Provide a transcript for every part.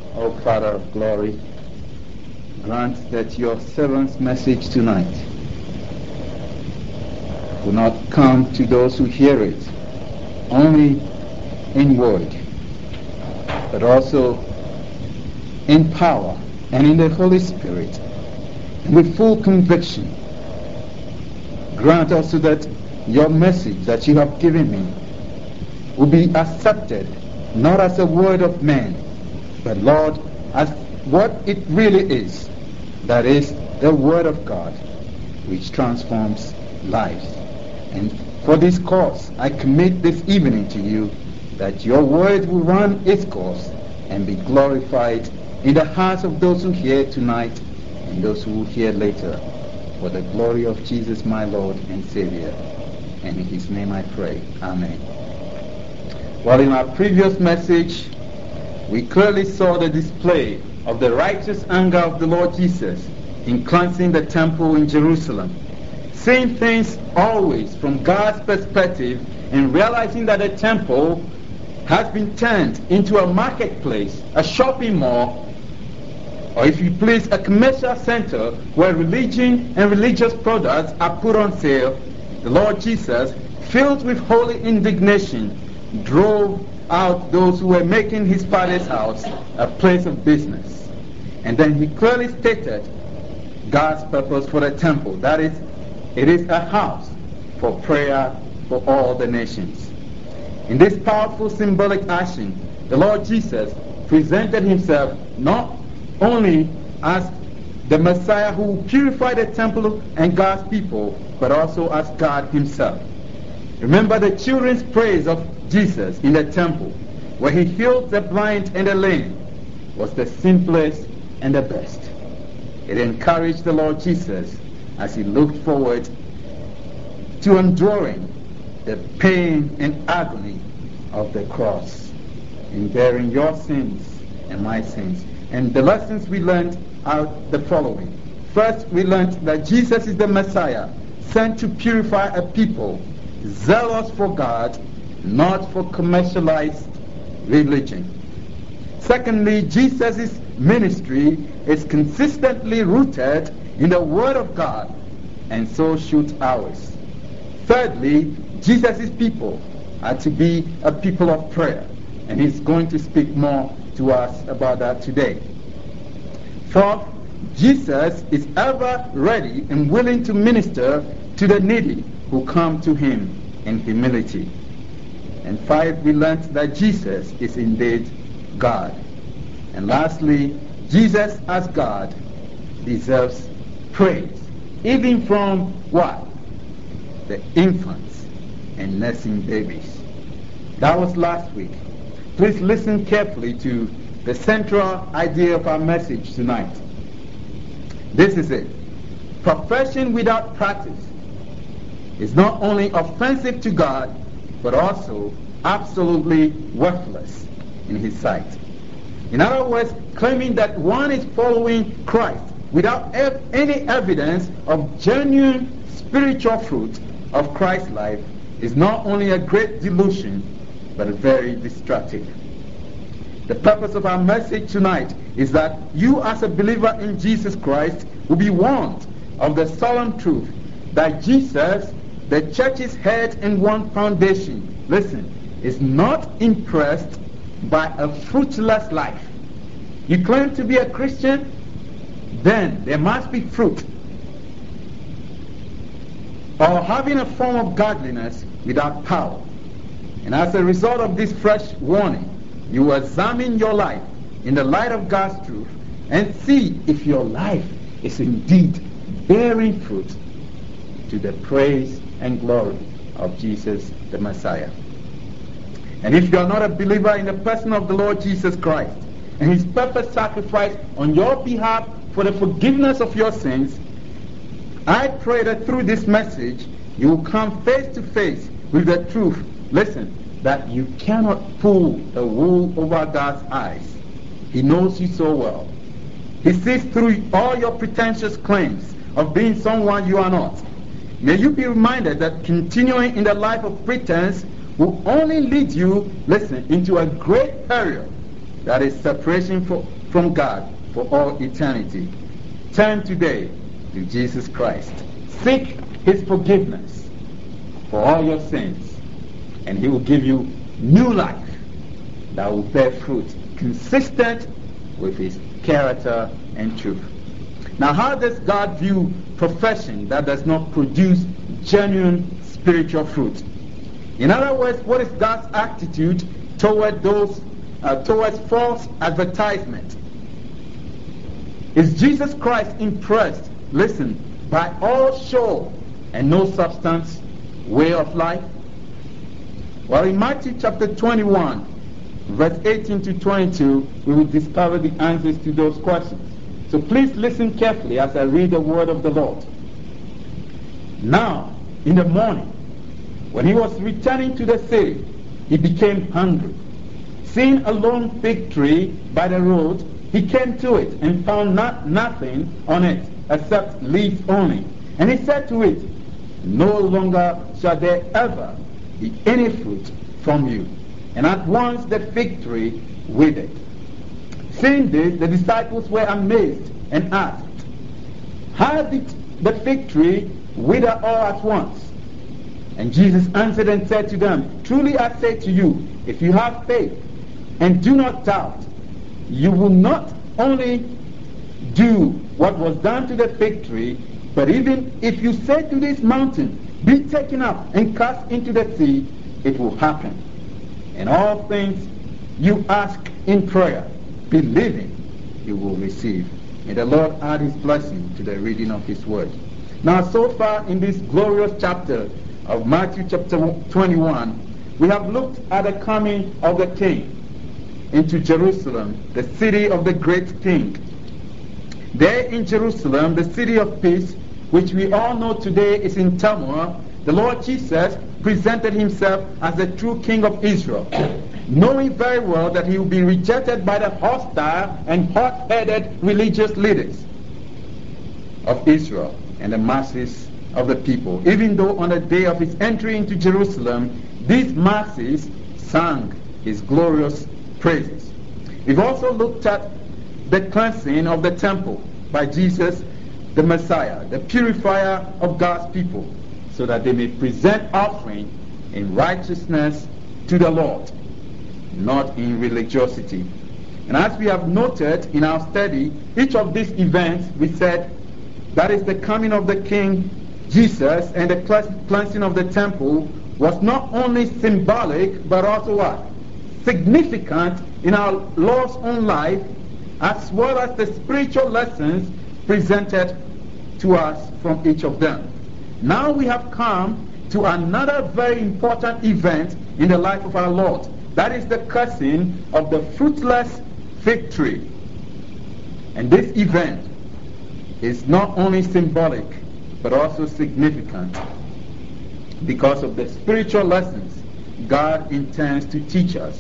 O Father of glory, grant that your servant's message tonight will not come to those who hear it only in word, but also in power and in the Holy Spirit, and with full conviction. Grant also that your message that you have given me will be accepted not as a word of man, but Lord, as what it really is, that is the Word of God, which transforms lives. And for this cause, I commit this evening to you, that your word will run its course and be glorified in the hearts of those who hear tonight and those who will hear later, for the glory of Jesus my Lord and Savior. And in his name I pray. Amen. Well, in our previous message, we clearly saw the display of the righteous anger of the Lord Jesus in cleansing the temple in Jerusalem, seeing things always from God's perspective and realizing that the temple has been turned into a marketplace, a shopping mall, or if you please, a commercial center where religion and religious products are put on sale. The Lord Jesus, filled with holy indignation, drove out those who were making his Father's house a place of business. And then he clearly stated God's purpose for the temple. That is, it is a house for prayer for all the nations. In this powerful symbolic action, the Lord Jesus presented himself not only as the Messiah who will purify the temple and God's people, but also as God himself. Remember the children's praise of Jesus in the temple, where he healed the blind and the lame, was the simplest and the best. It encouraged the Lord Jesus as he looked forward to enduring the pain and agony of the cross in bearing your sins and my sins. And the lessons we learned are the following. First, we learned that Jesus is the Messiah, sent to purify a people, zealous for God, not for commercialized religion. Secondly, Jesus' ministry is consistently rooted in the Word of God, and so should ours. Thirdly, Jesus' people are to be a people of prayer, and he's going to speak more to us about that today. Fourth, Jesus is ever ready and willing to minister to the needy who come to him in humility. And five, we learned that Jesus is indeed God. And lastly, Jesus as God deserves praise, even from what? The infants and nursing babies. That was last week. Please listen carefully to the central idea of our message tonight. This is it. Profession without practice is not only offensive to God, but also absolutely worthless in his sight. In other words, claiming that one is following Christ without any evidence of genuine spiritual fruit of Christ's life is not only a great delusion, but very destructive. The purpose of our message tonight is that you as a believer in Jesus Christ will be warned of the solemn truth that Jesus, the church's head and one foundation, listen, is not impressed by a fruitless life. You claim to be a Christian, then there must be fruit. Or having a form of godliness without power. And as a result of this fresh warning, you examine your life in the light of God's truth and see if your life is indeed bearing fruit to the praise and glory of Jesus the Messiah. And if you are not a believer in the person of the Lord Jesus Christ and his perfect sacrifice on your behalf for the forgiveness of your sins, I pray that through this message you will come face to face with the truth. Listen, that you cannot pull the wool over God's eyes. He knows you so well. He sees through all your pretentious claims of being someone you are not. May you be reminded that continuing in the life of pretense will only lead you, listen, into a great peril that is separation from God for all eternity. Turn today to Jesus Christ. Seek His forgiveness for all your sins, and He will give you new life that will bear fruit consistent with His character and truth. Now, how does God view profession that does not produce genuine spiritual fruit? In other words, what is God's attitude toward towards false advertisement? Is Jesus Christ impressed, listen, by all show and no substance way of life? Well, in Matthew chapter 21, verse 18 to 22, we will discover the answers to those questions. So please listen carefully as I read the word of the Lord. Now, in the morning, when he was returning to the city, he became hungry. Seeing a lone fig tree by the road, he came to it and found nothing on it except leaves only. And he said to it, "No longer shall there ever be any fruit from you." And at once the fig tree withered. Seeing this, the disciples were amazed and asked, "How did the fig tree wither all at once?" And Jesus answered and said to them, "Truly I say to you, if you have faith and do not doubt, you will not only do what was done to the fig tree, but even if you say to this mountain, 'Be taken up and cast into the sea,' it will happen. And all things you ask in prayer, believing, you will receive." May the Lord add His blessing to the reading of His word. Now, so far in this glorious chapter of Matthew chapter 21, we have looked at the coming of the King into Jerusalem, the city of the great King. There in Jerusalem, the city of peace, which we all know today is in turmoil, the Lord Jesus presented Himself as the true King of Israel, knowing very well that He will be rejected by the hostile and hot-headed religious leaders of Israel and the masses of the people, even though on the day of His entry into Jerusalem, these masses sang His glorious praises. We've also looked at the cleansing of the temple by Jesus the Messiah, the purifier of God's people, so that they may present offering in righteousness to the Lord, not in religiosity. And as we have noted in our study, each of these events, we said, that is the coming of the King Jesus and the cleansing of the temple, was not only symbolic but also what? Significant in our Lord's own life, as well as the spiritual lessons presented to us from each of them. Now we have come to another very important event in the life of our Lord. That is the cursing of the fruitless fig tree. And this event is not only symbolic but also significant because of the spiritual lessons God intends to teach us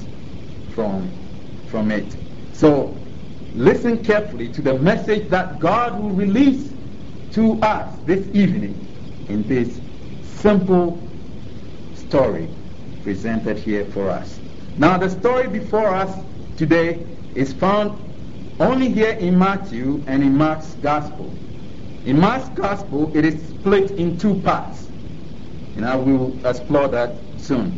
from it. So listen carefully to the message that God will release to us this evening in this simple story presented here for us. Now, the story before us today is found only here in Matthew and in Mark's Gospel. In Mark's Gospel, it is split in two parts, and I will explore that soon.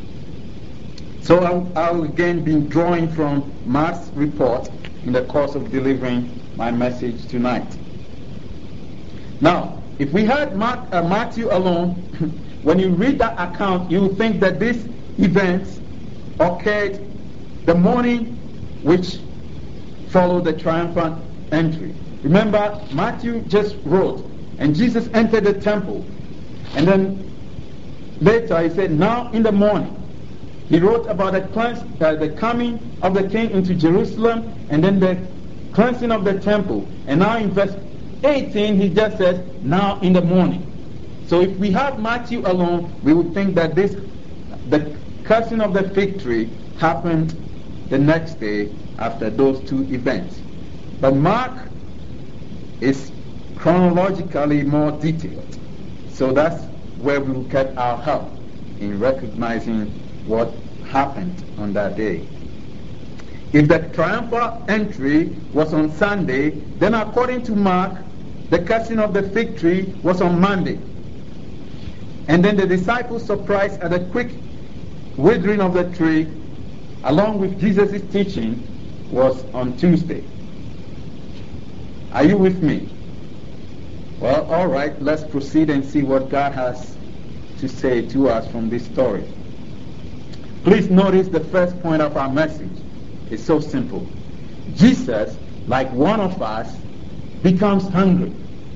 So I'll again be drawing from Mark's report in the course of delivering my message tonight. Now, if we had Matthew alone, when you read that account, you will think that this event occurred the morning which followed the triumphant entry. Remember, Matthew just wrote, and Jesus entered the temple, and then later he said, "Now in the morning." He wrote about the coming of the King into Jerusalem, and then the cleansing of the temple. And now in verse 18, he just says, "Now in the morning." So if we have Matthew alone, we would think that the cursing of the fig tree happened the next day after those two events. But Mark is chronologically more detailed. So that's where we will get our help in recognizing what happened on that day. If the triumphal entry was on Sunday, then according to Mark, the cutting of the fig tree was on Monday. And then the disciples, surprised at the quick withering of the tree, along with Jesus' teaching, was on Tuesday. Are you with me? Well, all right, let's proceed and see what God has to say to us from this story. Please notice the first point of our message. It's so simple. Jesus, like one of us, becomes hungry.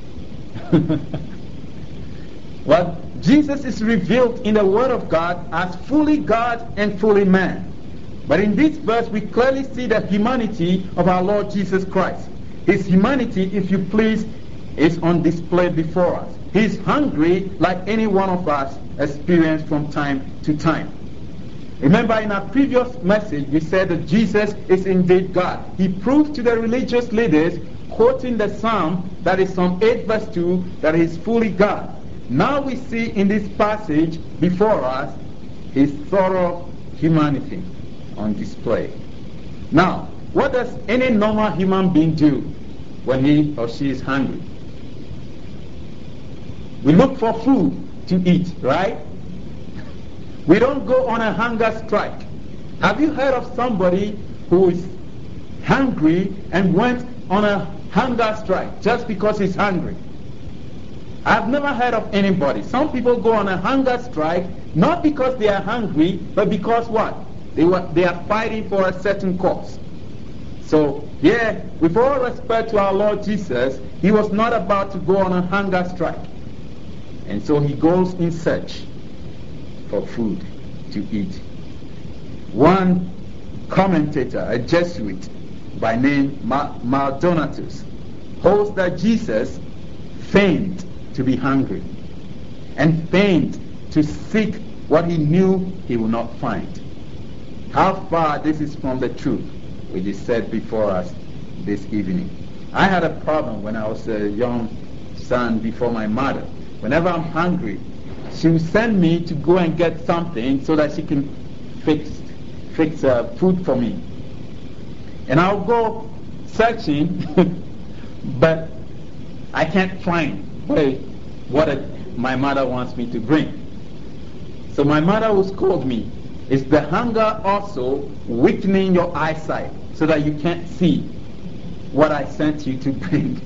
Well, Jesus is revealed in the Word of God as fully God and fully man. But in this verse, we clearly see the humanity of our Lord Jesus Christ. His humanity, if you please, is on display before us. He's hungry like any one of us experience from time to time. Remember, in our previous message, we said that Jesus is indeed God. He proved to the religious leaders, quoting the Psalm, that is Psalm 8 verse 2, that he is fully God. Now we see in this passage before us his thorough humanity on display. Now, what does any normal human being do when he or she is hungry? We look for food to eat, right? We don't go on a hunger strike. Have you heard of somebody who is hungry and went on a hunger strike just because he's hungry? I've never heard of anybody. Some people go on a hunger strike not because they are hungry, but because what? They are fighting for a certain cause. So, yeah, with all respect to our Lord Jesus, he was not about to go on a hunger strike. And so he goes in search for food to eat. One commentator, a Jesuit by name Maldonatus, holds that Jesus feigned to be hungry and feigned to seek what he knew he would not find. How far this is from the truth, which is said before us this evening. I had a problem when I was a young son before my mother. Whenever I'm hungry, she would send me to go and get something so that she can fix food for me. And I'll go searching, but I can't find what my mother wants me to bring. So my mother will scold me. Is the hunger also weakening your eyesight so that you can't see what I sent you to bring?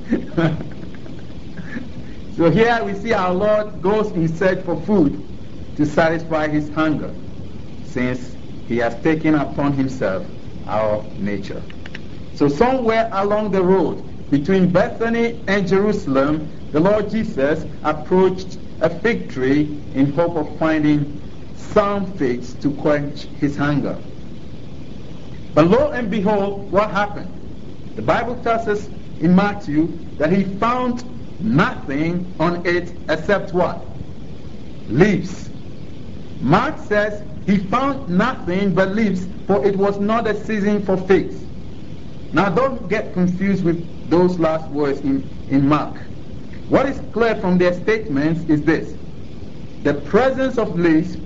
So here we see our Lord goes in search for food to satisfy his hunger, since he has taken upon himself our nature. So somewhere along the road between Bethany and Jerusalem, the Lord Jesus approached a fig tree in hope of finding some figs to quench his hunger. But lo and behold, what happened? The Bible tells us in Matthew that he found nothing on it except what? Leaves. Mark says he found nothing but leaves, for it was not a season for figs. Now don't get confused with those last words in Mark. What is clear from their statements is this: the presence of leaves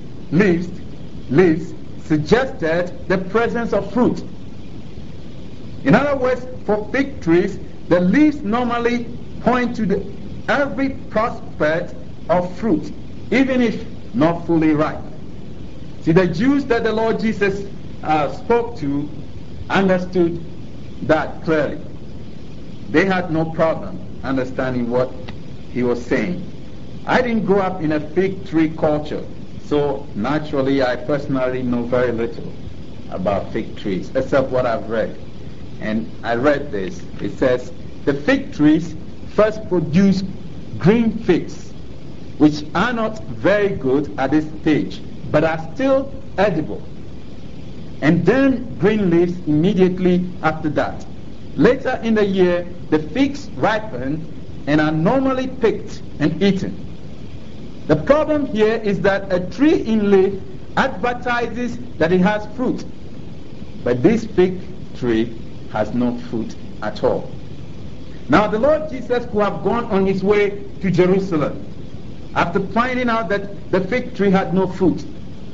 suggested the presence of fruit. In other words, for fig trees, the leaves normally point to every prospect of fruit, even if not fully ripe. See, the Jews that the Lord Jesus spoke to understood that clearly. They had no problem understanding what he was saying. I didn't grow up in a fig tree culture, so naturally I personally know very little about fig trees, except what I've read. And I read this. It says, the fig trees first produce green figs, which are not very good at this stage, but are still edible. And then green leaves immediately after that. Later in the year, the figs ripen and are normally picked and eaten. The problem here is that a tree in leaf advertises that it has fruit, but this fig tree has no fruit at all. Now the Lord Jesus could have gone on his way to Jerusalem after finding out that the fig tree had no fruit.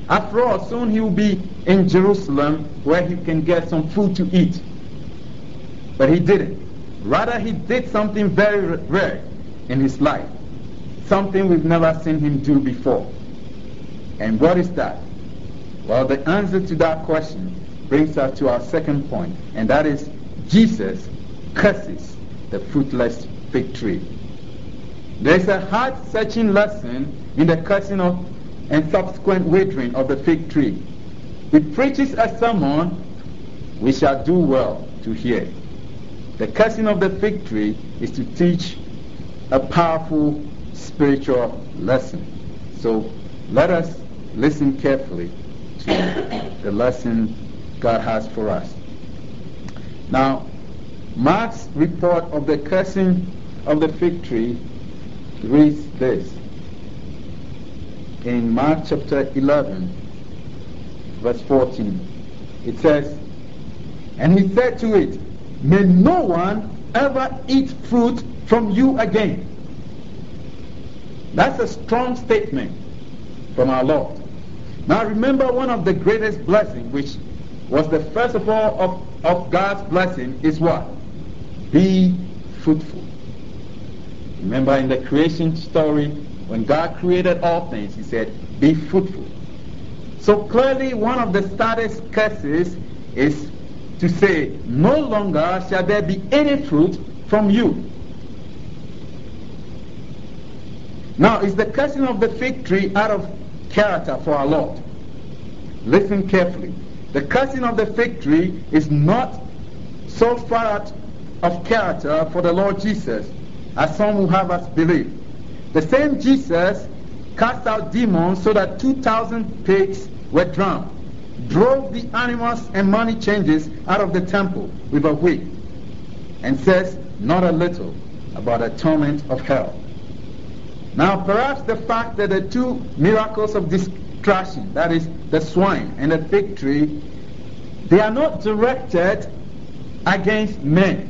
After all, soon he will be in Jerusalem where he can get some food to eat. But he didn't. Rather, he did something very rare in his life. Something we've never seen him do before. And what is that? Well, the answer to that question brings us to our second point, and that is Jesus curses the fruitless fig tree. There's a heart-searching lesson in the cursing of and subsequent withering of the fig tree. It preaches a sermon we shall do well to hear. The cursing of the fig tree is to teach a powerful spiritual lesson. So let us listen carefully to the lesson God has for us. Now, Mark's report of the cursing of the fig tree reads this. In Mark chapter 11, verse 14, it says, "And he said to it, May no one ever eat fruit from you again." That's a strong statement from our Lord. Now remember, one of the greatest blessings, which was the first of all of God's blessing, is what? Be fruitful. Remember in the creation story, when God created all things, he said, be fruitful. So clearly one of the saddest curses is to say, no longer shall there be any fruit from you. Now, is the cursing of the fig tree out of character for our Lord? Listen carefully. The cursing of the fig tree is not so far out of character for the Lord Jesus as some will have us believe. The same Jesus cast out demons so that 2,000 pigs were drowned, drove the animals and money changers out of the temple with a whip, and says not a little about the torment of hell. Now perhaps the fact that the two miracles of destruction, that is the swine and the fig tree, they are not directed against men.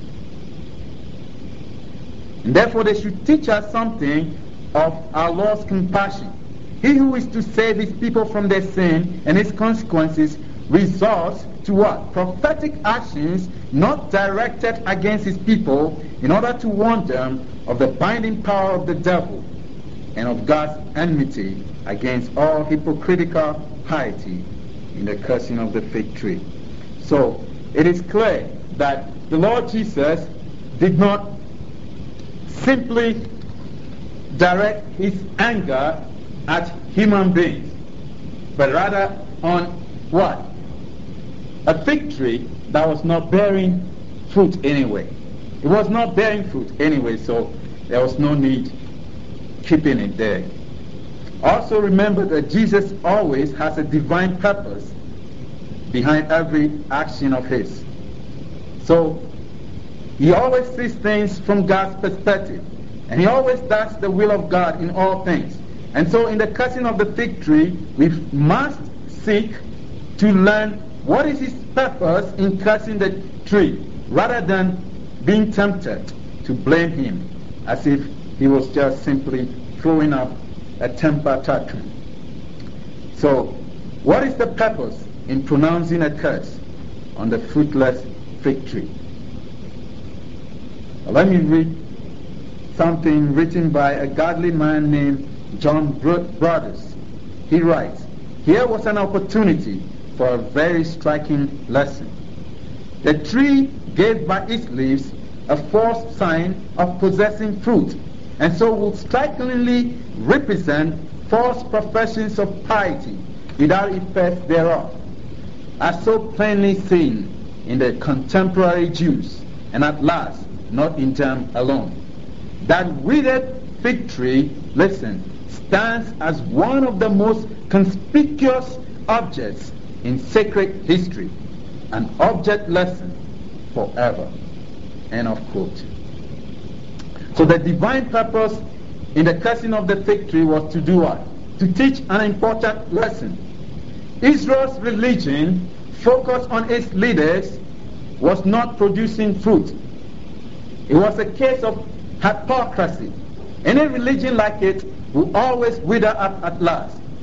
And therefore they should teach us something of our Lord's compassion. He who is to save his people from their sin and its consequences resorts to what? Prophetic actions not directed against his people in order to warn them of the binding power of the devil and of God's enmity against all hypocritical piety in the cursing of the fig tree. So it is clear that the Lord Jesus did not simply direct his anger at human beings, but rather on what? A fig tree that was not bearing fruit anyway. It was not bearing fruit anyway, so there was no need keeping it there. Also remember that Jesus always has a divine purpose behind every action of his. So he always sees things from God's perspective, and he always does the will of God in all things. And so in the cursing of the fig tree, we must seek to learn what is his purpose in cursing the tree, rather than being tempted to blame him as if he was just simply throwing up a temper tantrum. So what is the purpose in pronouncing a curse on the fruitless fig tree? Well, let me read something written by a godly man named John Brothers. He writes, "Here was an opportunity for a very striking lesson. The tree gave by its leaves a false sign of possessing fruit, and so would strikingly represent false professions of piety without effect thereof, as so plainly seen in the contemporary Jews, and at last not in them alone. That withered fig tree, listen, stands as one of the most conspicuous objects in sacred history, an object lesson forever." End of quote. So the divine purpose in the cursing of the fig tree was to do what? To teach an important lesson. Israel's religion, focused on its leaders, was not producing fruit. It was a case of hypocrisy. Any religion like it will always wither up at last.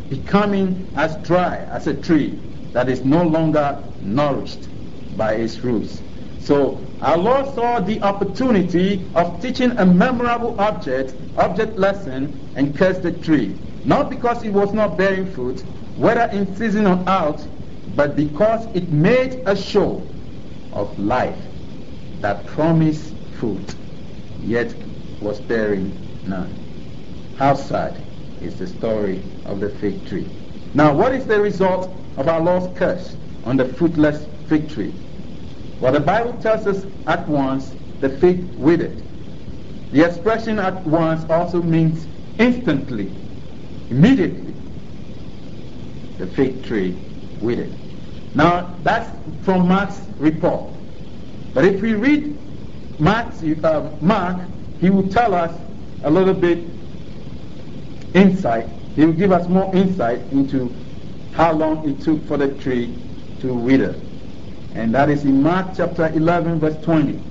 becoming as dry as a tree that is no longer nourished by its roots. So our Lord saw the opportunity of teaching a memorable object lesson, and cursed the tree, not because it was not bearing fruit, whether in season or out, but because it made a show of life that promised fruit, yet was bearing none. How sad is the story of the fig tree. Now, what is the result of our Lord's curse on the fruitless fig tree? Well, the Bible tells us at once the fig withered. The expression at once also means instantly, immediately. The fig tree withered. Now, that's from Mark's report. But if we read Mark, he will tell us a little bit insight. He will give us more insight into how long it took for the tree to wither. And that is in Mark chapter 11 verse 20.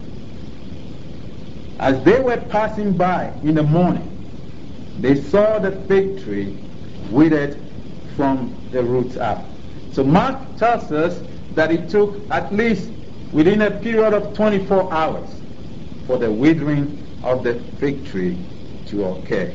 As they were passing by in the morning, they saw the fig tree withered from the roots up. So Mark tells us that it took at least within a period of 24 hours for the withering of the fig tree to occur.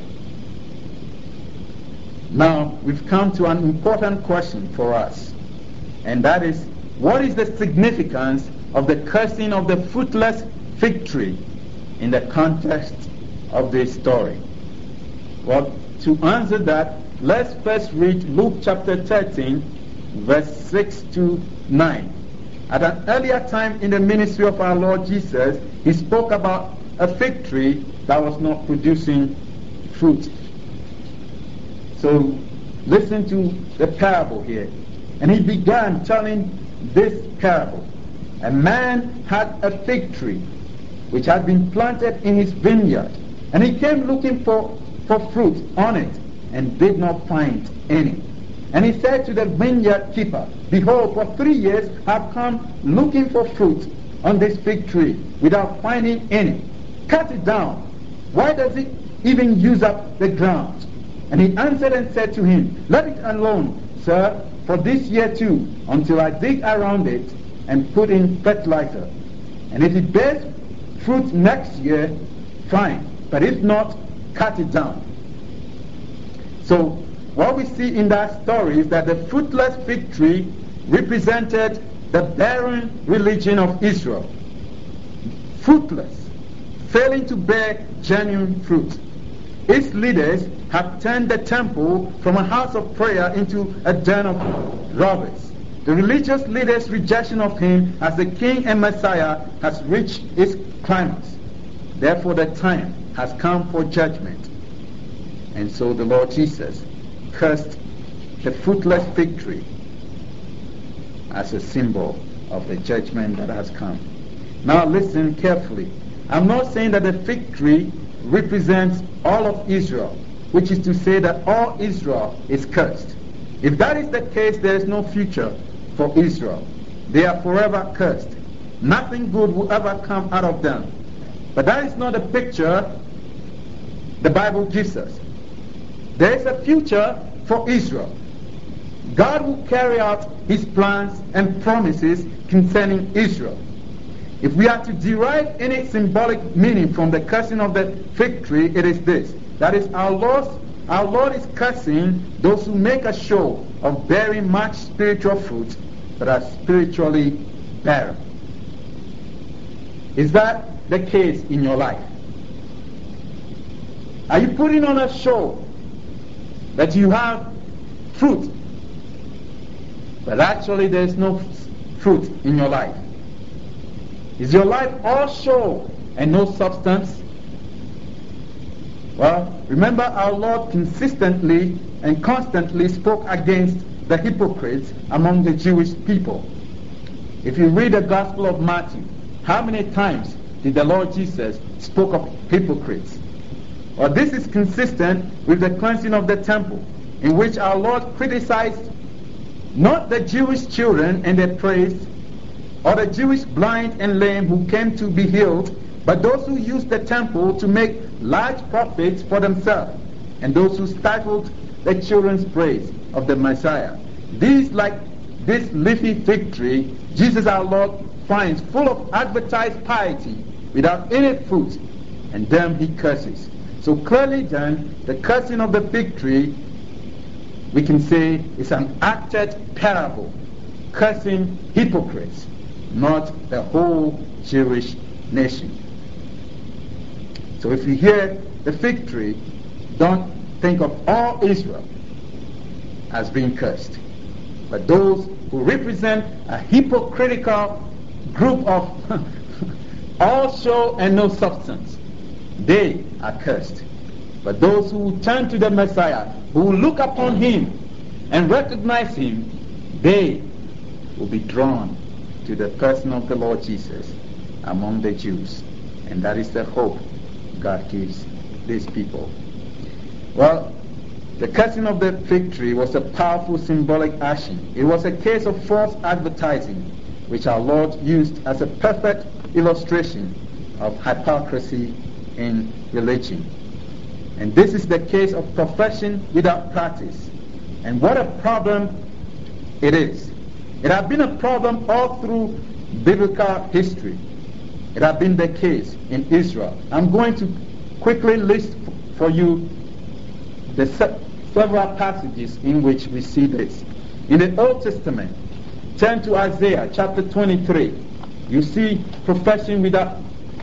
Now we've come to an important question for us, and that is, what is the significance of the cursing of the fruitless fig tree in the context of this story? Well, to answer that, let's first read Luke chapter 13, verse 6 to 9. At an earlier time in the ministry of our Lord Jesus, he spoke about a fig tree that was not producing fruit. So listen to the parable here. And he began telling this parable. A man had a fig tree which had been planted in his vineyard, and he came looking for fruit on it, and did not find any. And he said to the vineyard keeper, behold, for 3 years I have come looking for fruit on this fig tree without finding any. Cut it down. Why does it even use up the ground? And he answered and said to him, let it alone, sir, for this year too, until I dig around it and put in fertilizer. And if it bears fruit next year, fine. But if not, cut it down. So what we see in that story is that the fruitless fig tree represented the barren religion of Israel. Fruitless, failing to bear genuine fruit. Its leaders have turned the temple from a house of prayer into a den of robbers. The religious leaders' rejection of him as the king and Messiah has reached its climax. Therefore the time has come for judgment. And so the Lord Jesus cursed the fruitless fig tree as a symbol of the judgment that has come. Now listen carefully. I'm not saying that the fig tree represents all of Israel, which is to say that all Israel is cursed. If that is the case, there is no future for Israel. They are forever cursed. Nothing good will ever come out of them. But that is not the picture the Bible gives us. There is a future for Israel. God will carry out his plans and promises concerning Israel. If we are to derive any symbolic meaning from the cursing of the fig tree, it is this. That is, our Lord is cursing those who make a show of bearing much spiritual fruit but are spiritually barren. Is that the case in your life? Are you putting on a show that you have fruit, but actually there is no fruit in your life? Is your life all show and no substance? Well, remember our Lord consistently and constantly spoke against the hypocrites among the Jewish people. If you read the Gospel of Matthew, how many times did the Lord Jesus spoke of hypocrites? Well, this is consistent with the cleansing of the temple, in which our Lord criticized not the Jewish children and their praise, or the Jewish blind and lame who came to be healed, but those who used the temple to make large profits for themselves, and those who stifled the children's praise of the Messiah. These, like this leafy fig tree, Jesus our Lord finds full of advertised piety without any fruit, and them he curses. So clearly then, the cursing of the fig tree, we can say, is an acted parable, cursing hypocrites, not the whole Jewish nation. So if you hear the fig tree, don't think of all Israel as being cursed, but those who represent a hypocritical group of all show and no substance, they are cursed. But those who turn to the Messiah, who look upon him and recognize him, they will be drawn to the person of the Lord Jesus among the Jews. And that is the hope God gives these people. Well, the cursing of the fig tree was a powerful symbolic action. It was a case of false advertising, which our Lord used as a perfect illustration of hypocrisy in religion. And this is the case of profession without practice. And what a problem it is. It has been a problem all through biblical history. It has been the case in Israel. I'm going to quickly list for you the several passages in which we see this. In the Old Testament, turn to Isaiah chapter 23. You see profession without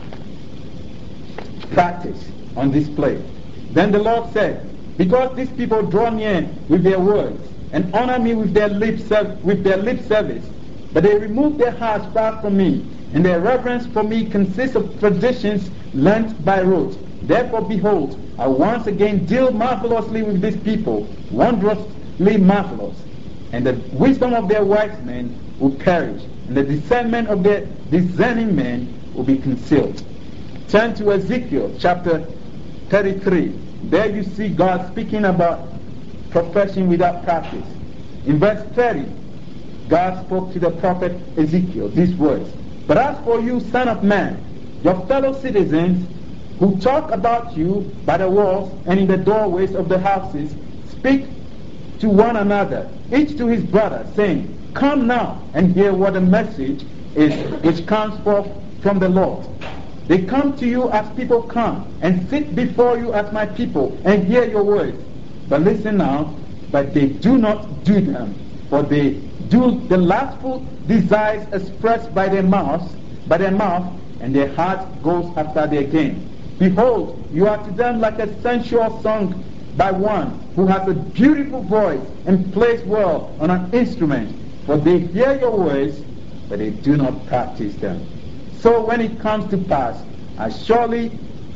practice on display. Then the Lord said, because these people draw near with their words and honor me with their lip service, but they remove their hearts far from me, and their reverence for me consists of traditions learnt by rote. Therefore, behold, I once again deal marvelously with these people, wondrously marvelous. And the wisdom of their wise men will perish, and the discernment of their discerning men will be concealed. Turn to Ezekiel chapter 33. There you see God speaking about profession without practice. In verse 30, God spoke to the prophet Ezekiel these words, but as for you, son of man, your fellow citizens who talk about you by the walls and in the doorways of the houses, speak to one another, each to his brother, saying, come now and hear what the message is which comes forth from the Lord. They come to you as people come, and sit before you as my people, and hear your words. But listen now, but they do not do them, for they do the lustful desires expressed by their mouth, and their heart goes after their gain. Behold, you are to them like a sensual song by one who has a beautiful voice and plays well on an instrument, for they hear your words, but they do not practice them. So when it comes to pass, as surely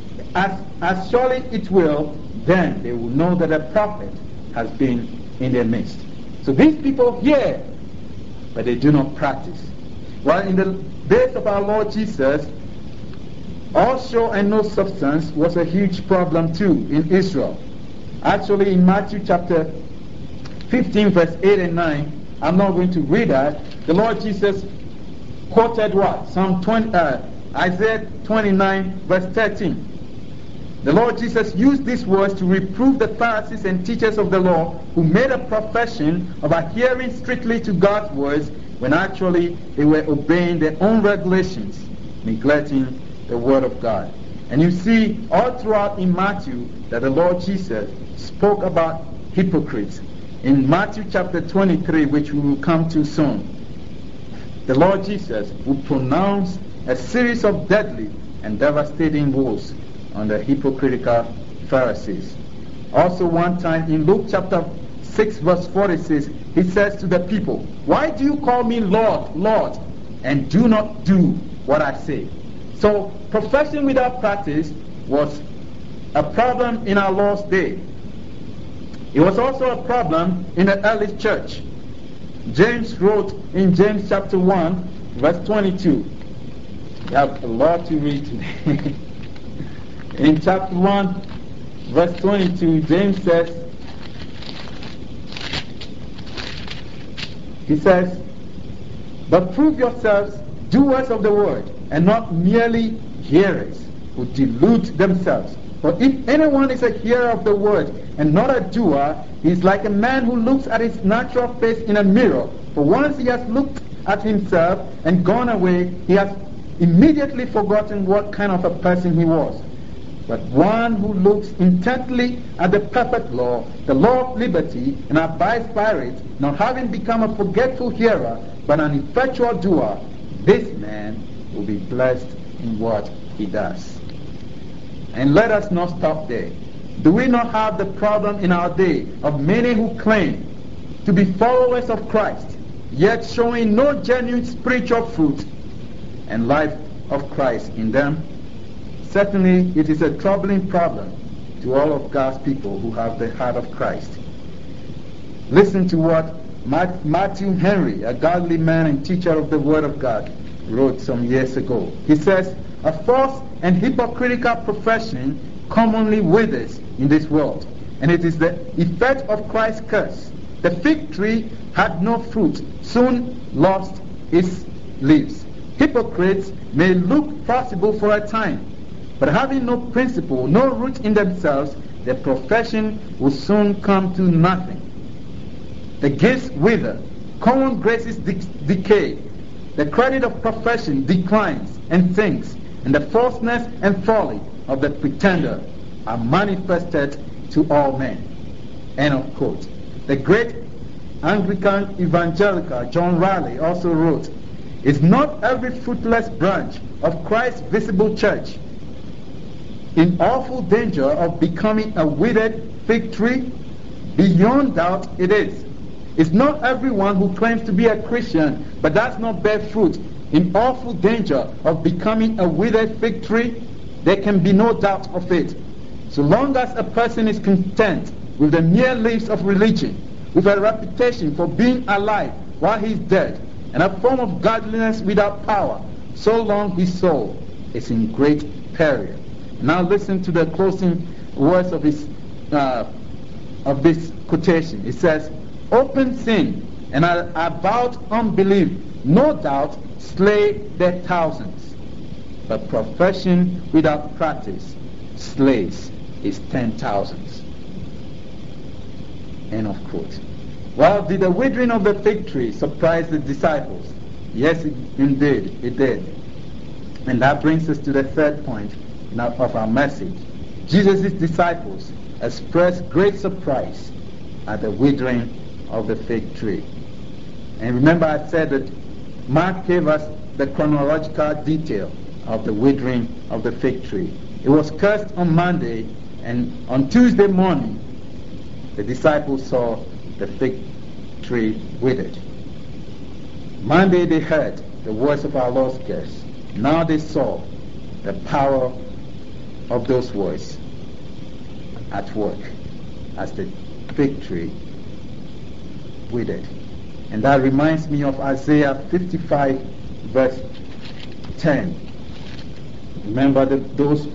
it will, then they will know that a prophet has been in their midst. So these people hear, but they do not practice. Well, in the days of our Lord Jesus, all show and no substance was a huge problem too in Israel. Actually, in Matthew chapter 15, verse 8 and 9, I'm not going to read that. The Lord Jesus quoted what? Isaiah 29, verse 13. The Lord Jesus used these words to reprove the Pharisees and teachers of the law who made a profession of adhering strictly to God's words when actually they were obeying their own regulations, neglecting the Word of God. And you see all throughout in Matthew that the Lord Jesus spoke about hypocrites. In Matthew chapter 23, which we will come to soon, the Lord Jesus will pronounce a series of deadly and devastating woes on the hypocritical Pharisees. Also one time in Luke chapter 6 verse 46, he says to the people, why do you call me Lord, Lord, and do not do what I say? So profession without practice was a problem in our Lord's day. It was also a problem in the early church. James wrote in James chapter 1 verse 22. We have a lot to read today. In chapter 1 verse 22, James says, he says, but prove yourselves doers of the word, and not merely hearers, who delude themselves. For if anyone is a hearer of the word and not a doer, he is like a man who looks at his natural face in a mirror. For once he has looked at himself and gone away, he has immediately forgotten what kind of a person he was. But one who looks intently at the perfect law, the law of liberty, and abides by it, not having become a forgetful hearer, but an effectual doer, this man will be blessed in what he does. And let us not stop there. Do we not have the problem in our day of many who claim to be followers of Christ, yet showing no genuine spiritual fruit and life of Christ in them? Certainly, it is a troubling problem to all of God's people who have the heart of Christ. Listen to what Matthew Henry, a godly man and teacher of the Word of God, wrote some years ago. He says, "A false and hypocritical profession commonly withers in this world, and it is the effect of Christ's curse. The fig tree had no fruit, soon lost its leaves. Hypocrites may look possible for a time, but having no principle, no root in themselves, their profession will soon come to nothing. The gifts wither, common graces decay, the credit of profession declines and sinks, and the falseness and folly of the pretender are manifested to all men." End of quote. The great Anglican evangelical John Riley also wrote, "Is not every fruitless branch of Christ's visible church in awful danger of becoming a withered fig tree? Beyond doubt it is. Is not everyone who claims to be a Christian but does not bear fruit in awful danger of becoming a withered fig tree? There can be no doubt of it. So long as a person is content with the mere leaves of religion, with a reputation for being alive while he is dead, and a form of godliness without power, so long his soul is in great peril." Now listen to the closing words of this quotation. It says, "Open sin and avowed unbelief no doubt slay their thousands, but profession without practice slays its 10,000s." End of quote. Well, did the withering of the fig tree surprise the disciples? Yes, indeed, it did. And that brings us to the third point of our message. Jesus' disciples expressed great surprise at the withering of the fig tree. And remember, I said that Mark gave us the chronological detail of the withering of the fig tree. It was cursed on Monday, and on Tuesday morning the disciples saw the fig tree withered. Monday they heard the words of our Lord's curse. Now they saw the power of those words at work as the fig tree withered. And that reminds me of Isaiah 55 verse 10. Remember those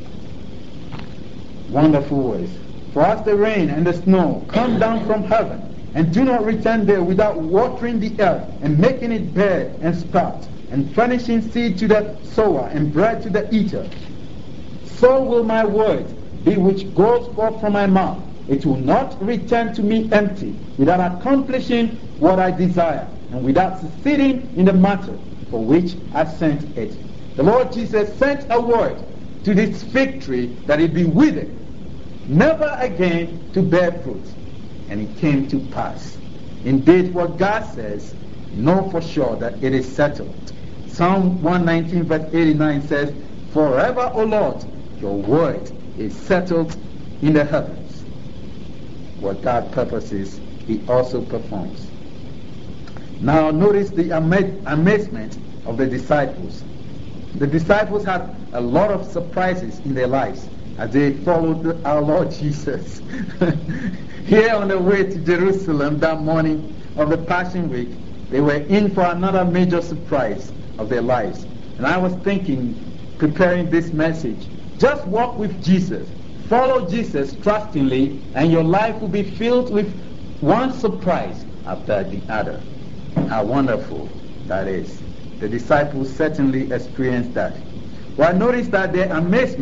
wonderful words. "For as the rain and the snow come down from heaven, and do not return there without watering the earth and making it bear and sprout, and furnishing seed to the sower and bread to the eater, so will my word be which goes forth from my mouth. It will not return to me empty, without accomplishing what I desire, and without succeeding in the matter for which I sent it." The Lord Jesus sent a word to this fig tree that it be withered, never again to bear fruit. And it came to pass. Indeed, what God says, know for sure that it is settled. Psalm 119 verse 89 says, "Forever, O Lord, your word is settled in the heavens." What God purposes, he also performs. Now notice the amazement of the disciples. The disciples had a lot of surprises in their lives as they followed our Lord Jesus. Here on the way to Jerusalem that morning of the Passion Week, they were in for another major surprise of their lives. And I was thinking, preparing this message, just walk with Jesus, follow Jesus trustingly, and your life will be filled with one surprise after the other. How wonderful that is. The disciples certainly experienced that. Well, notice that their amazement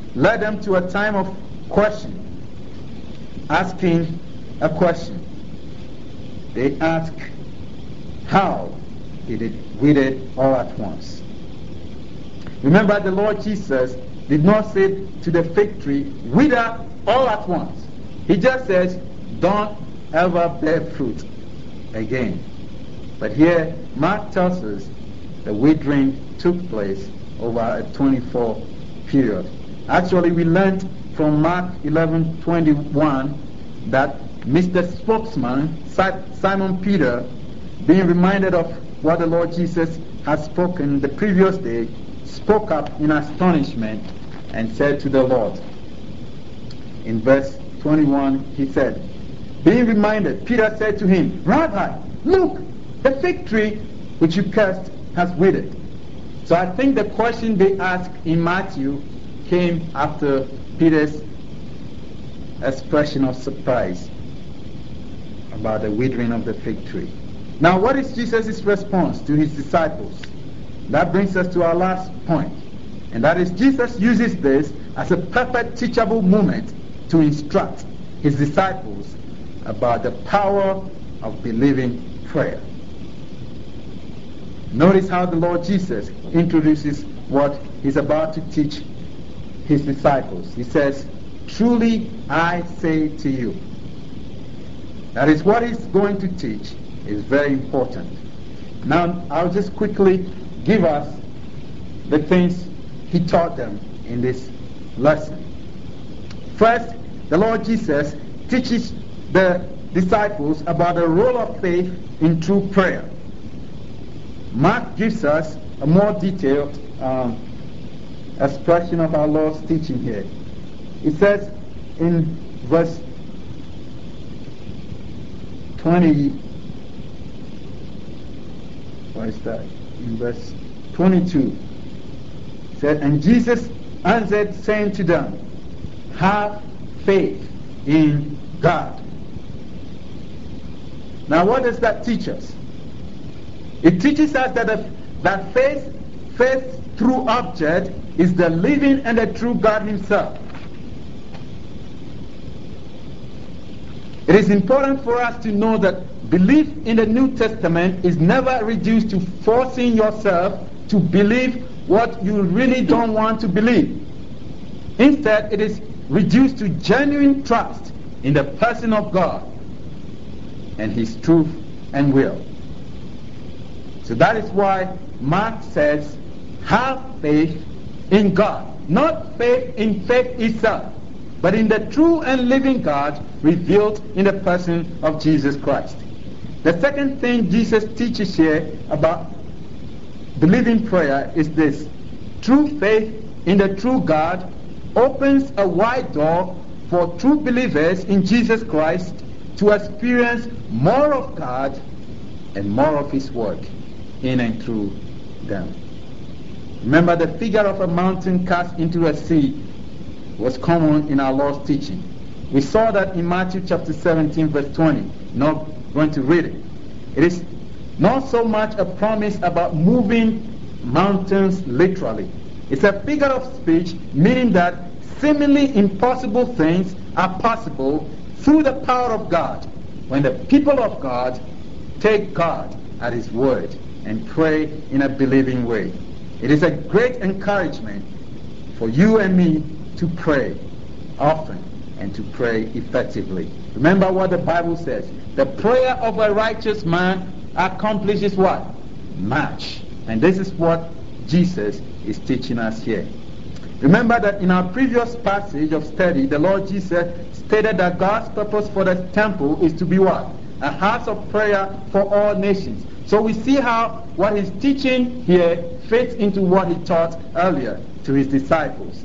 led them to a time of question, asking a question. They asked, how did it wither all at once? Remember, the Lord Jesus did not say to the fig tree, wither all at once. He just says, don't ever bear fruit again. But here, Mark tells us the withering took place over a 24 period. Actually, we learned from Mark 11:21 that Mr. Spokesman, Simon Peter, being reminded of what the Lord Jesus had spoken the previous day, spoke up in astonishment and said to the Lord, in verse 21, he said, being reminded, Peter said to him, Rabbi, look, the fig tree which you cursed has withered. So I think the question they asked in Matthew came after Peter's expression of surprise about the withering of the fig tree. Now, what is Jesus' response to his disciples? That brings us to our last point, and that is Jesus uses this as a perfect teachable moment to instruct his disciples about the power of believing prayer. Notice how the Lord Jesus introduces what he's about to teach his disciples. He says, truly I say to you. That is, what he's going to teach is very important. Now, I'll just quickly give us the things he taught them in this lesson. First, the Lord Jesus teaches the disciples about the role of faith in true prayer. Mark gives us a more detailed expression of our Lord's teaching here. It says in verse 20, what is that? In verse 22, it said, and Jesus answered, saying to them, have faith in God. Now, what does that teach us? It teaches us that faith through object is the living and the true God himself. It is important for us to know that belief in the New Testament is never reduced to forcing yourself to believe what you really don't want to believe. Instead, it is reduced to genuine trust in the person of God and his truth and will. So that is why Mark says, have faith in God. Not faith in faith itself, but in the true and living God revealed in the person of Jesus Christ. The second thing Jesus teaches here about believing prayer is this. True faith in the true God opens a wide door for true believers in Jesus Christ to experience more of God and more of his work in and through them. Remember, the figure of a mountain cast into a sea was common in our Lord's teaching. We saw that in Matthew chapter 17 verse 20. Not going to read it. It is not so much a promise about moving mountains literally. It's a figure of speech meaning that seemingly impossible things are possible through the power of God when the people of God take God at his word and pray in a believing way. It is a great encouragement for you and me to pray often and to pray effectively. Remember what the Bible says. The prayer of a righteous man accomplishes what? Much. And this is what Jesus is teaching us here. Remember that in our previous passage of study, the Lord Jesus stated that God's purpose for the temple is to be what? A house of prayer for all nations. So we see how what he's teaching here fits into what he taught earlier to his disciples.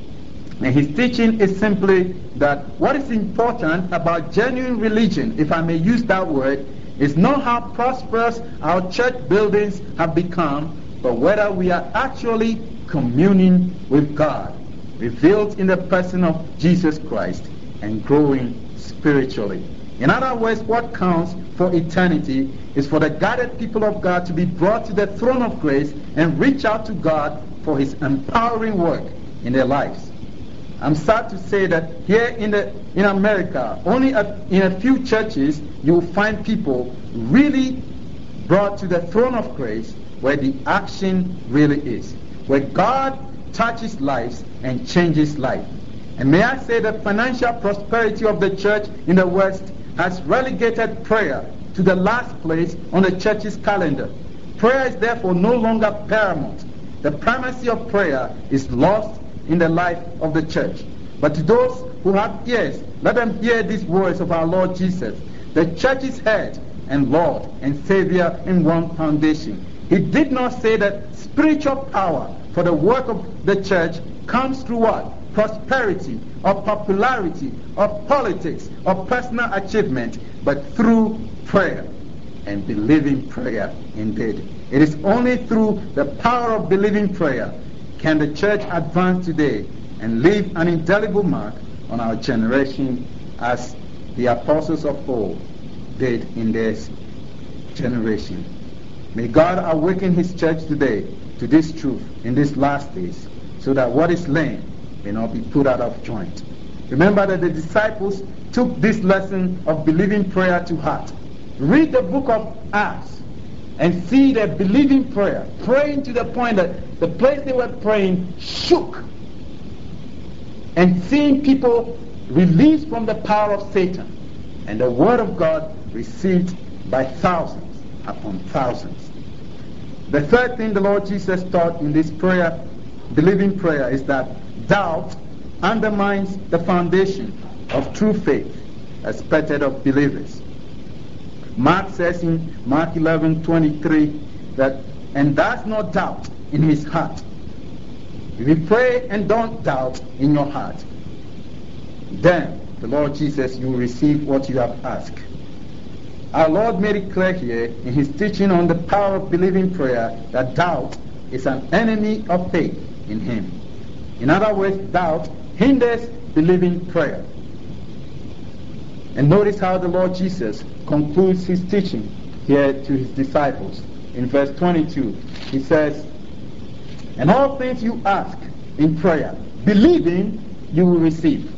And his teaching is simply that what is important about genuine religion, if I may use that word, is not how prosperous our church buildings have become, but whether we are actually communing with God, revealed in the person of Jesus Christ, and growing spiritually. In other words, what counts for eternity is for the guided people of God to be brought to the throne of grace and reach out to God for his empowering work in their lives. I'm sad to say that here in America, only in a few churches you will find people really brought to the throne of grace where the action really is, where God touches lives and changes life. And may I say that financial prosperity of the church in the West has relegated prayer to the last place on the church's calendar. Prayer is therefore no longer paramount. The primacy of prayer is lost in the life of the church. But to those who have ears, let them hear these words of our Lord Jesus. The church's head and Lord and Savior in one foundation. He did not say that spiritual power for the work of the church comes through what? Prosperity, or popularity, or politics, or personal achievement, but through prayer and believing prayer indeed. It is only through the power of believing prayer can the church advance today and leave an indelible mark on our generation as the apostles of old did in their generation. May God awaken His church today to this truth in these last days, so that what is lame may not be put out of joint. Remember that the disciples took this lesson of believing prayer to heart. Read the book of Acts and see their believing prayer, praying to the point that the place they were praying shook, and seeing people released from the power of Satan, and the word of God received by thousands upon thousands. The third thing the Lord Jesus taught in this prayer, believing prayer, is that doubt undermines the foundation of true faith expected of believers. Mark says in Mark 11:23 that, and does not doubt in his heart. If you pray and don't doubt in your heart, then the Lord Jesus, you will receive what you have asked. Our Lord made it clear here in His teaching on the power of believing prayer that doubt is an enemy of faith in Him. In other words, doubt hinders believing prayer. And notice how the Lord Jesus concludes His teaching here to His disciples. In verse 22, He says, and all things you ask in prayer, believing, you will receive.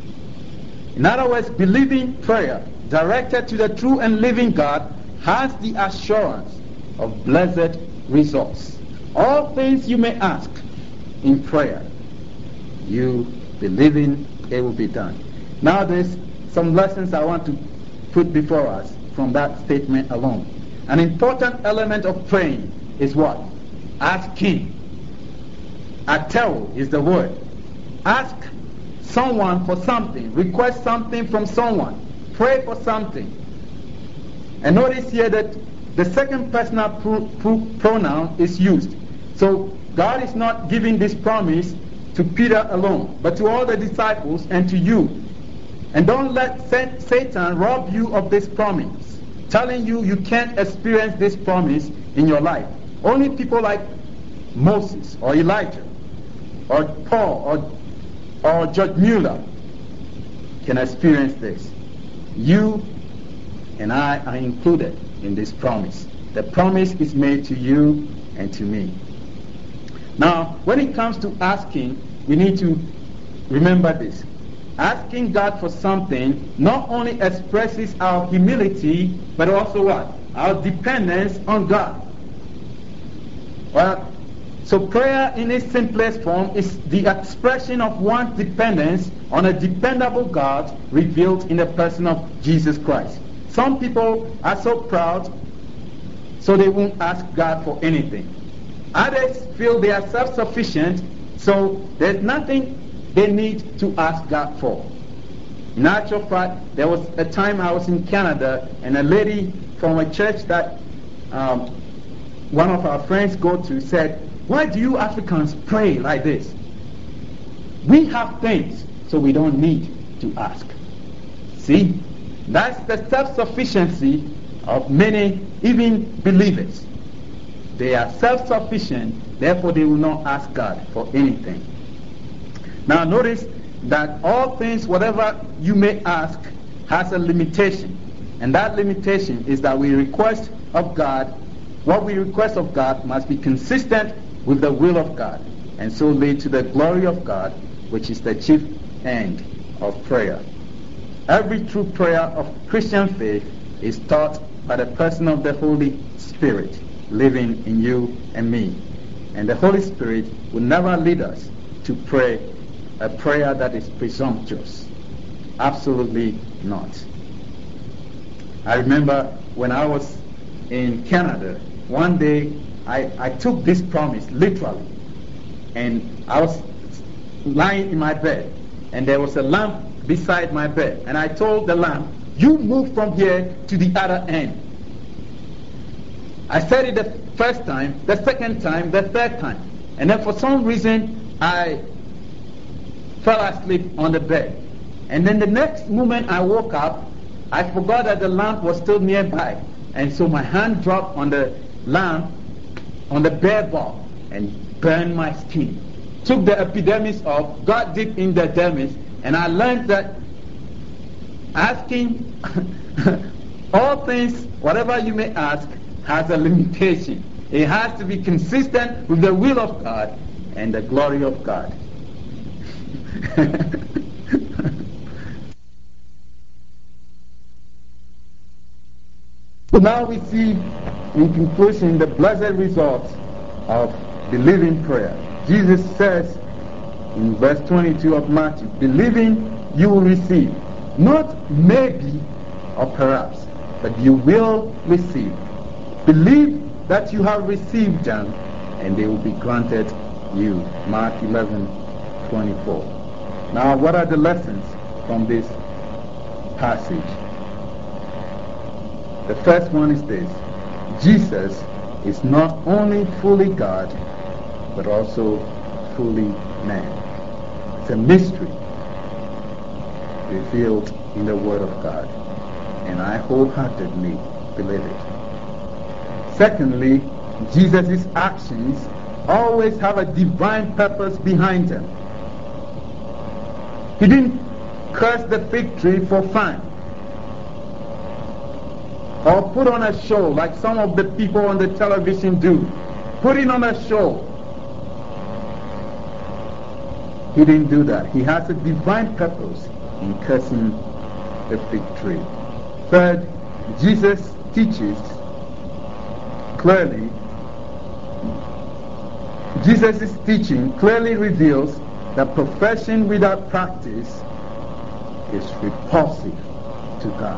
In other words, believing prayer directed to the true and living God has the assurance of blessed results. All things you may ask in prayer, you believing it will be done. Now there's some lessons I want to put before us from that statement alone. An important element of praying is what? Asking. Ateo is the word. Ask someone for something. Request something from someone. Pray for something. And notice here that the second personal pronoun is used. So God is not giving this promise to Peter alone, but to all the disciples and to you. And don't let Satan rob you of this promise, telling you you can't experience this promise in your life. Only people like Moses or Elijah or Paul or George Mueller can experience this. You and I are included in this promise. The promise is made to you and to me. Now, when it comes to asking, we need to remember this. Asking God for something not only expresses our humility, but also what? Our dependence on God. Well, so prayer in its simplest form is the expression of one's dependence on a dependable God revealed in the person of Jesus Christ. Some people are so proud, so they won't ask God for anything. Others feel they are self-sufficient, so there's nothing they need to ask God for. In actual fact, there was a time I was in Canada, and a lady from a church that one of our friends go to said, why do you Africans pray like this? We have things, so we don't need to ask. See, that's the self-sufficiency of many, even believers. They are self-sufficient, therefore they will not ask God for anything. Now notice that all things, whatever you may ask, has a limitation. And that limitation is that we request of God, what we request of God must be consistent with the will of God, and so lead to the glory of God which is the chief end of prayer. Every true prayer of Christian faith is taught by the person of the Holy Spirit living in you and me. And the Holy Spirit will never lead us to pray a prayer that is presumptuous. Absolutely not. I remember when I was in Canada, one day I took this promise literally, and I was lying in my bed, and there was a lamp beside my bed, and I told the lamp, you move from here to the other end. I said it the first time, the second time, the third time, and then for some reason I fell asleep on the bed, and then the next moment I woke up, I forgot that the lamp was still nearby, and so my hand dropped on the lamp on the bare bar and burned my skin. Took the epidermis off, got deep in the dermis, and I learned that asking all things, whatever you may ask, has a limitation. It has to be consistent with the will of God and the glory of God. So now we see, in conclusion, the blessed results of believing prayer. Jesus says in verse 22 of Matthew, believing you will receive, not maybe or perhaps, but you will receive. Believe that you have received them, and they will be granted you. Mark 11:24. Now, what are the lessons from this passage? The first one is this: Jesus is not only fully God, but also fully man. It's a mystery revealed in the Word of God, and I wholeheartedly believe it. Secondly, Jesus' actions always have a divine purpose behind them. He didn't curse the fig tree for fun, or put on a show like some of the people on the television do, putting on a show. He didn't do that. He has a divine purpose in cursing the fig tree. Third, Jesus teaches clearly, Jesus' teaching clearly reveals that profession without practice is repulsive to God.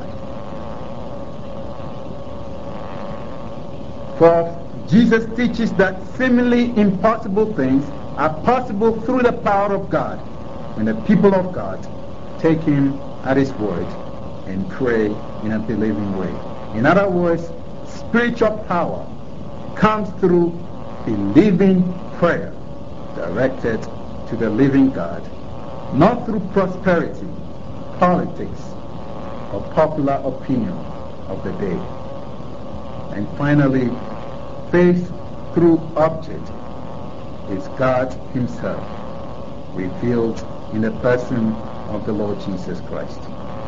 Fourth, Jesus teaches that seemingly impossible things are possible through the power of God when the people of God take Him at His word and pray in a believing way. In other words, spiritual power comes through believing prayer directed to the living God, not through prosperity, politics, or popular opinion of the day. And finally, faith through object is God Himself, revealed in the person of the Lord Jesus Christ.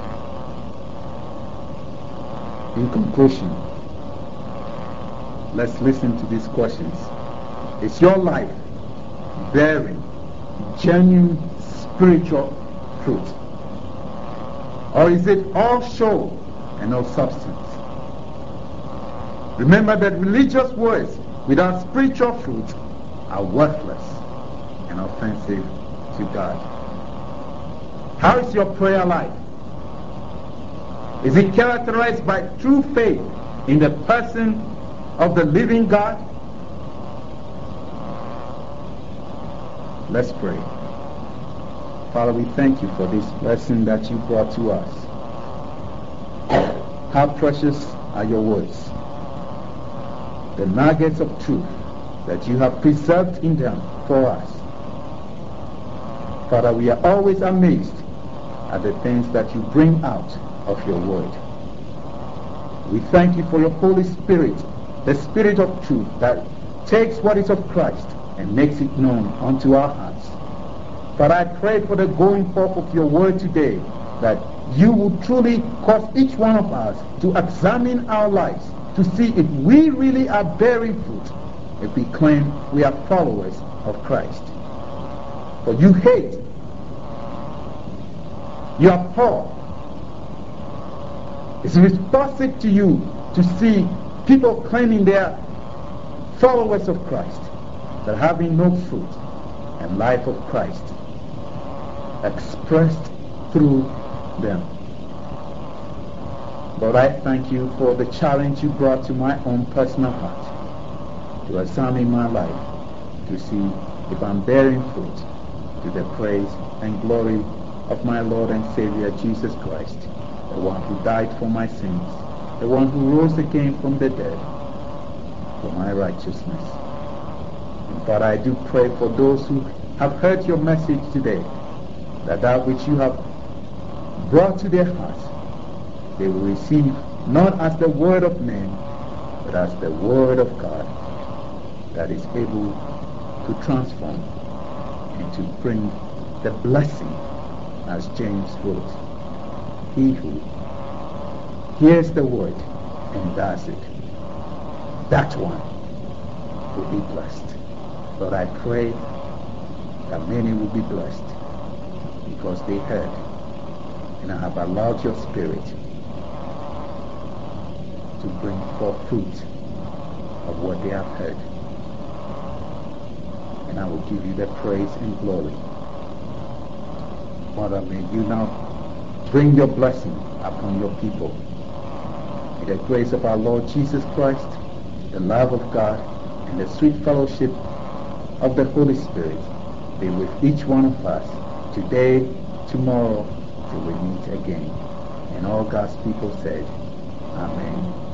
In conclusion, let's listen to these questions. Is your life bearing genuine spiritual fruit? Or is it all show and no substance? Remember that religious words without spiritual fruit are worthless and offensive to God. How is your prayer life? Is it characterized by true faith in the person of the living God? Let's pray. Father, we thank you for this lesson that you brought to us. How precious are your words, the nuggets of truth that you have preserved in them for us. Father, we are always amazed at the things that you bring out of your word. We thank you for your Holy Spirit, the Spirit of truth that takes what is of Christ and makes it known unto our hearts. But I pray for the going forth of your word today, that you will truly cause each one of us to examine our lives, to see if we really are bearing fruit, if we claim we are followers of Christ. For you hate You are Paul. It's repulsive to you to see people claiming they are followers of Christ, but having no fruit and life of Christ expressed through them. Lord, I thank you for the challenge you brought to my own personal heart to examine my life, to see if I'm bearing fruit to the praise and glory of my Lord and Savior Jesus Christ, the one who died for my sins, the one who rose again from the dead for my righteousness. And Father, I do pray for those who have heard your message today, that which you have brought to their hearts, they will receive not as the word of man, but as the word of God that is able to transform and to bring the blessing, as James wrote. He who hears the word and does it, that one will be blessed. Lord, I pray that many will be blessed because they heard and have allowed your Spirit to bring forth fruit of what they have heard. And I will give you the praise and glory. Father, may you now bring your blessing upon your people. May the grace of our Lord Jesus Christ, the love of God, and the sweet fellowship of the Holy Spirit be with each one of us today, tomorrow, till we meet again. And all God's people said, Amen.